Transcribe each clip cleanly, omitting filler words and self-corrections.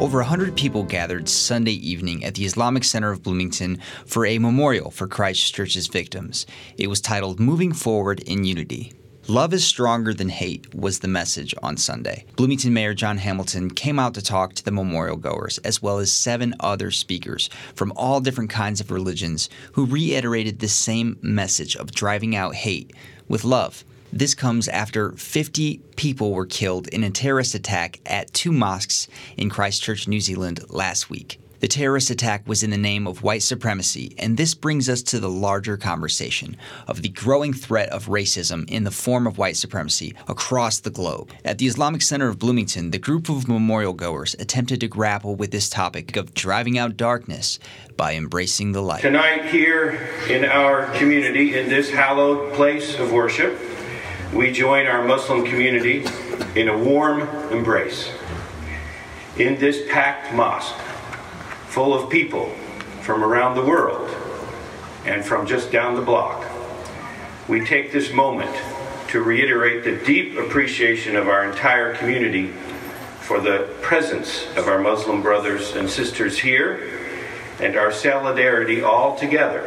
Over 100 people gathered Sunday evening at the Islamic Center of Bloomington for a memorial for Christchurch's victims. It was titled Moving Forward in Unity. Love is stronger than hate was the message on Sunday. Bloomington Mayor John Hamilton came out to talk to the memorial goers, as well as 7 other speakers from all different kinds of religions who reiterated the same message of driving out hate with love. This comes after 50 people were killed in a terrorist attack at 2 mosques in Christchurch, New Zealand last week. The terrorist attack was in the name of white supremacy, and this brings us to the larger conversation of the growing threat of racism in the form of white supremacy across the globe. At the Islamic Center of Bloomington, the group of memorial goers attempted to grapple with this topic of driving out darkness by embracing the light. Tonight here in our community, in this hallowed place of worship, we join our Muslim community in a warm embrace. In this packed mosque, full of people from around the world and from just down the block, we take this moment to reiterate the deep appreciation of our entire community for the presence of our Muslim brothers and sisters here, and our solidarity all together,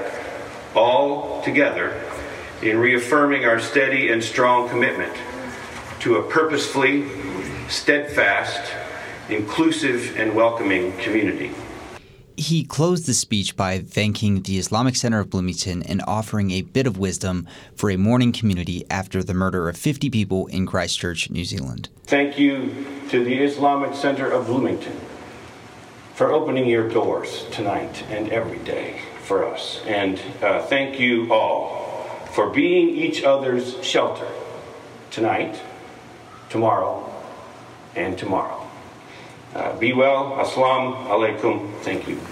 in reaffirming our steady and strong commitment to a purposefully, steadfast, inclusive, and welcoming community. He closed the speech by thanking the Islamic Center of Bloomington and offering a bit of wisdom for a mourning community after the murder of 50 people in Christchurch, New Zealand. Thank you to the Islamic Center of Bloomington for opening your doors tonight and every day for us. And thank you all for being each other's shelter tonight, tomorrow, and tomorrow. Be well. Assalamu alaikum. Thank you.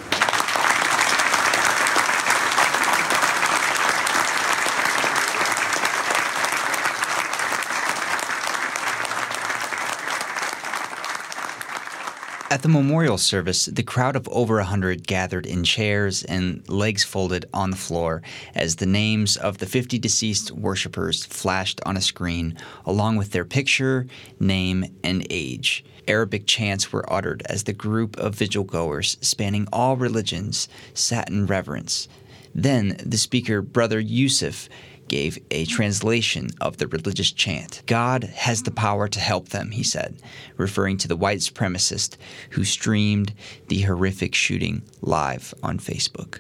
At the memorial service, the crowd of over 100 gathered in chairs and legs folded on the floor as the names of the 50 deceased worshipers flashed on a screen, along with their picture, name, and age. Arabic chants were uttered as the group of vigil goers, spanning all religions, sat in reverence. Then the speaker, Brother Yusuf, gave a translation of the religious chant. God has the power to help them, he said, referring to the white supremacist who streamed the horrific shooting live on Facebook.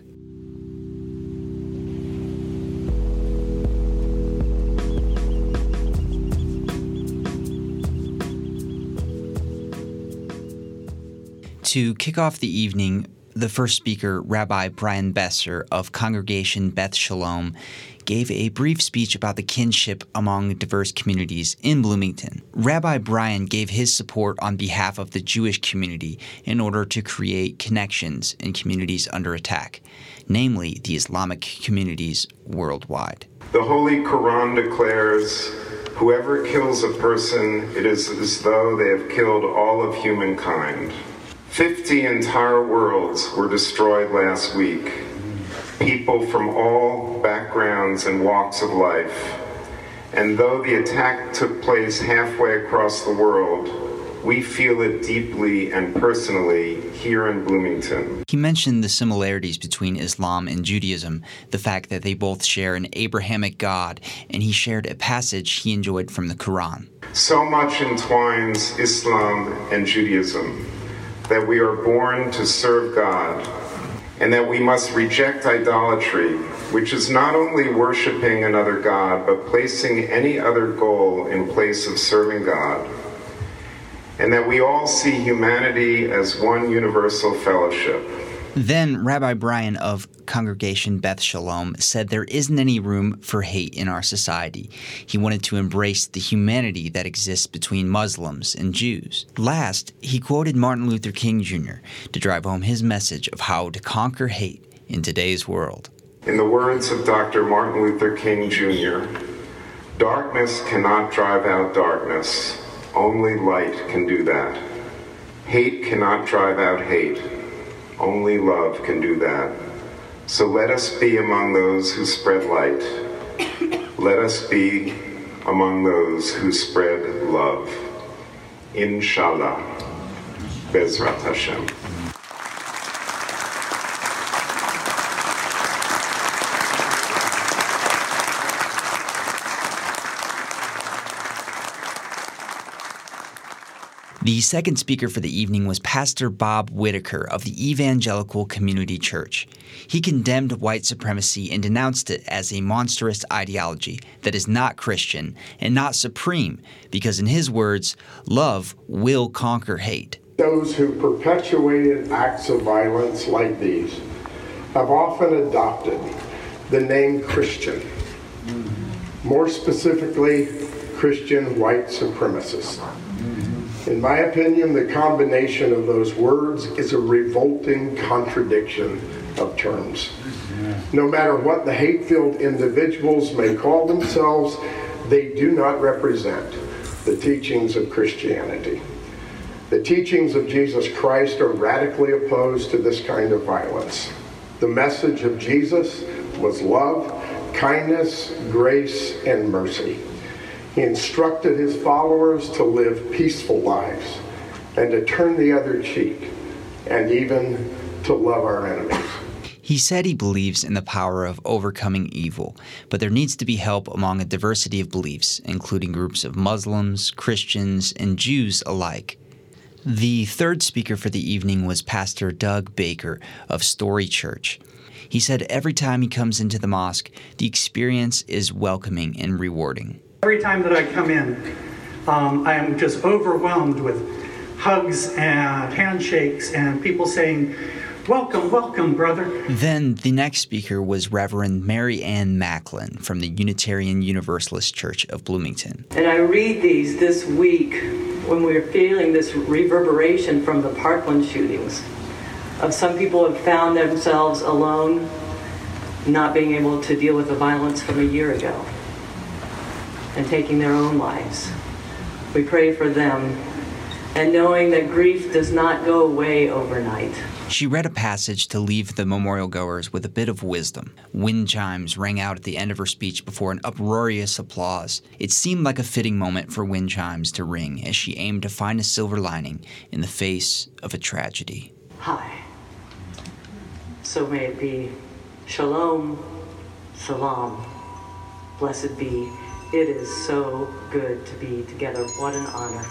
To kick off the evening, the first speaker, Rabbi Brian Besser of Congregation Beth Shalom, gave a brief speech about the kinship among diverse communities in Bloomington. Rabbi Brian gave his support on behalf of the Jewish community in order to create connections in communities under attack, namely the Islamic communities worldwide. The Holy Quran declares, "Whoever kills a person, it is as though they have killed all of humankind." 50 entire worlds were destroyed last week. People from all backgrounds and walks of life. And though the attack took place halfway across the world, we feel it deeply and personally here in Bloomington. He mentioned the similarities between Islam and Judaism, the fact that they both share an Abrahamic God, and he shared a passage he enjoyed from the Quran. So much entwines Islam and Judaism, that we are born to serve God, and that we must reject idolatry, which is not only worshiping another God, but placing any other goal in place of serving God, and that we all see humanity as one universal fellowship. Then Rabbi Brian of Congregation Beth Shalom said there isn't any room for hate in our society. He wanted to embrace the humanity that exists between Muslims and Jews. Last, he quoted Martin Luther King Jr. to drive home his message of how to conquer hate in today's world. In the words of Dr. Martin Luther King Jr., "Darkness cannot drive out darkness. Only light can do that. Hate cannot drive out hate. Only love can do that. So let us be among those who spread light. Let us be among those who spread love. Inshallah." Bezrat Hashem. The second speaker for the evening was Pastor Bob Whitaker of the Evangelical Community Church. He condemned white supremacy and denounced it as a monstrous ideology that is not Christian and not supreme because, in his words, love will conquer hate. Those who perpetuated acts of violence like these have often adopted the name Christian, more specifically, Christian white supremacist. In my opinion, the combination of those words is a revolting contradiction of terms. No matter what the hate-filled individuals may call themselves, they do not represent the teachings of Christianity. The teachings of Jesus Christ are radically opposed to this kind of violence. The message of Jesus was love, kindness, grace, and mercy. He instructed his followers to live peaceful lives and to turn the other cheek and even to love our enemies. He said he believes in the power of overcoming evil, but there needs to be help among a diversity of beliefs, including groups of Muslims, Christians, and Jews alike. The third speaker for the evening was Pastor Doug Baker of Story Church. He said every time he comes into the mosque, the experience is welcoming and rewarding. Every time that I come in, I am just overwhelmed with hugs and handshakes and people saying, "Welcome, welcome, brother." Then the next speaker was Reverend Mary Ann Macklin from the Unitarian Universalist Church of Bloomington. And I read these this week when we're feeling this reverberation from the Parkland shootings of some people have found themselves alone, not being able to deal with the violence from a year ago and taking their own lives. We pray for them, and knowing that grief does not go away overnight. She read a passage to leave the memorial goers with a bit of wisdom. Wind chimes rang out at the end of her speech before an uproarious applause. It seemed like a fitting moment for wind chimes to ring as she aimed to find a silver lining in the face of a tragedy. Hi. So may it be. Shalom, salam, blessed be. It is so good to be together. What an honor.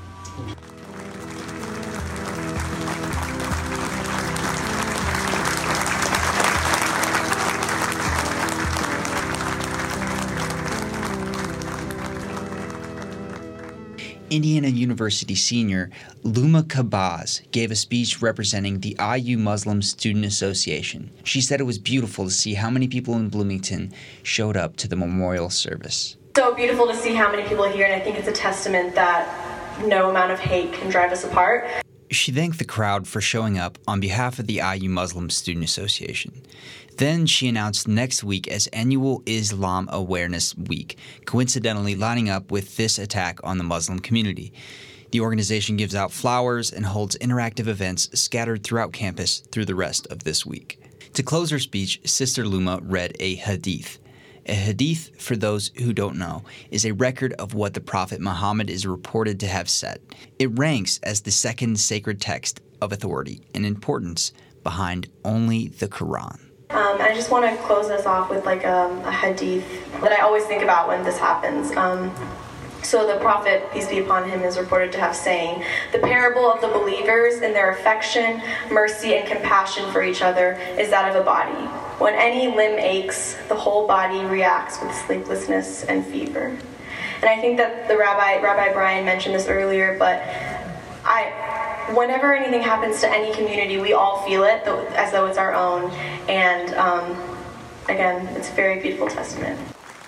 Indiana University senior Luma Kabaz gave a speech representing the IU Muslim Student Association. She said it was beautiful to see how many people in Bloomington showed up to the memorial service. So beautiful to see how many people are here, and I think it's a testament that no amount of hate can drive us apart. She thanked the crowd for showing up on behalf of the IU Muslim Student Association. Then she announced next week as Annual Islam Awareness Week, coincidentally lining up with this attack on the Muslim community. The organization gives out flowers and holds interactive events scattered throughout campus through the rest of this week. To close her speech, Sister Luma read a hadith. A hadith, for those who don't know, is a record of what the Prophet Muhammad is reported to have said. It ranks as the second sacred text of authority and importance behind only the Quran. I just want to close this off with like a hadith that I always think about when this happens. So the Prophet, peace be upon him, is reported to have saying, "The parable of the believers in their affection, mercy, and compassion for each other is that of a body. When any limb aches, the whole body reacts with sleeplessness and fever." And I think that the Rabbi Brian mentioned this earlier, but whenever anything happens to any community, we all feel it as though it's our own. And again, it's a very beautiful testament.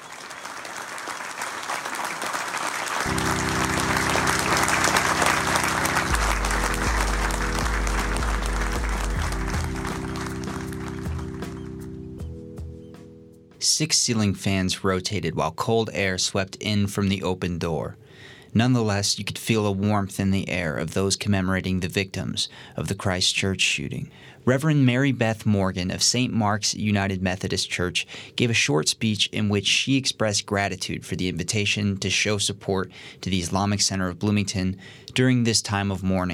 Six ceiling fans rotated while cold air swept in from the open door. Nonetheless, you could feel a warmth in the air of those commemorating the victims of the Christchurch shooting. Reverend Mary Beth Morgan of St. Mark's United Methodist Church gave a short speech in which she expressed gratitude for the invitation to show support to the Islamic Center of Bloomington during this time of mourning.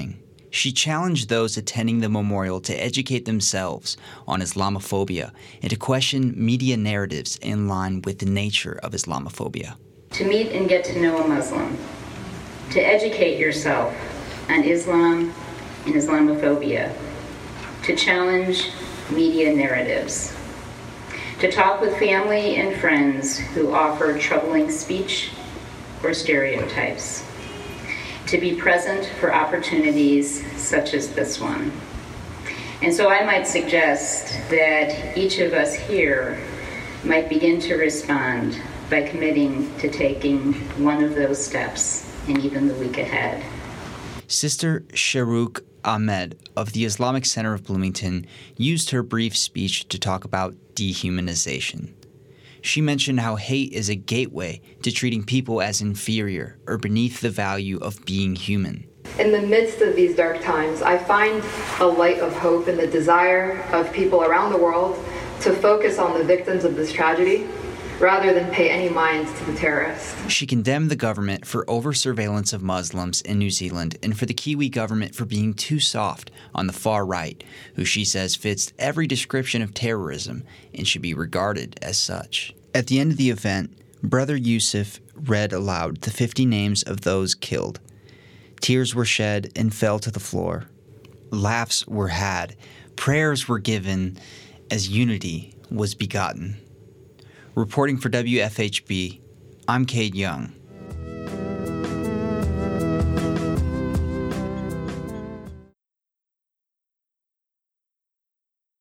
She challenged those attending the memorial to educate themselves on Islamophobia and to question media narratives in line with the nature of Islamophobia. To meet and get to know a Muslim, to educate yourself on Islam and Islamophobia, to challenge media narratives, to talk with family and friends who offer troubling speech or stereotypes, to be present for opportunities such as this one. And so I might suggest that each of us here might begin to respond by committing to taking one of those steps in even the week ahead. Sister Sharouk Ahmed of the Islamic Center of Bloomington used her brief speech to talk about dehumanization. She mentioned how hate is a gateway to treating people as inferior or beneath the value of being human. In the midst of these dark times, I find a light of hope in the desire of people around the world to focus on the victims of this tragedy rather than pay any mind to the terrorists. She condemned the government for over-surveillance of Muslims in New Zealand and for the Kiwi government for being too soft on the far right, who she says fits every description of terrorism and should be regarded as such. At the end of the event, Brother Yusuf read aloud the 50 names of those killed. Tears were shed and fell to the floor. Laughs were had. Prayers were given as unity was begotten. Reporting for WFHB, I'm Cade Young.